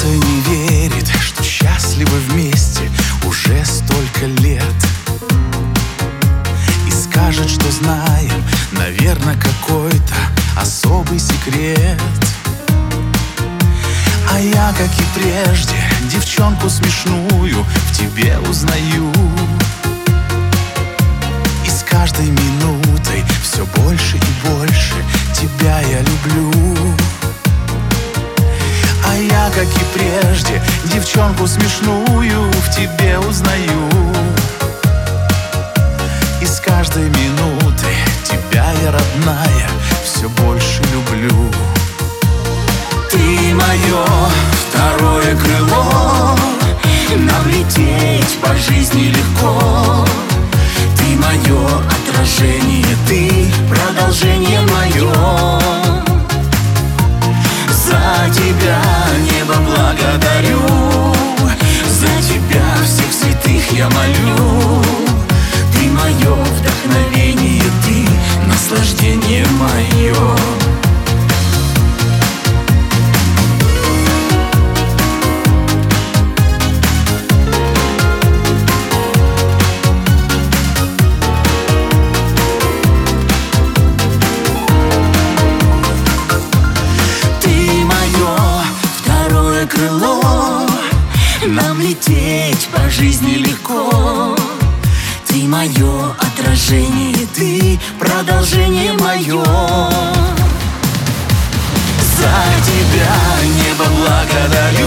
Кто-то не верит, что счастливы вместе уже столько лет, и скажет, что знаем, наверное, какой-то особый секрет. А я, как и прежде, девчонку смешную в тебе узнаю, и с каждой минутой все больше и больше тебя я люблю. А я, как и прежде, девчонку смешную в тебе узнаю, и с каждой минутой тебя я, родная, все больше люблю. Ты мое второе крыло, нам лететь по жизни легко. Ты мое отражение, ты продолжение мое. За тебя небо благодарю, за тебя всех святых я молю. Ты мое вдохновение, ты наслаждение мое. Крыло, нам лететь по жизни легко. Ты мое отражение, ты продолжение мое. За тебя небо благодарю,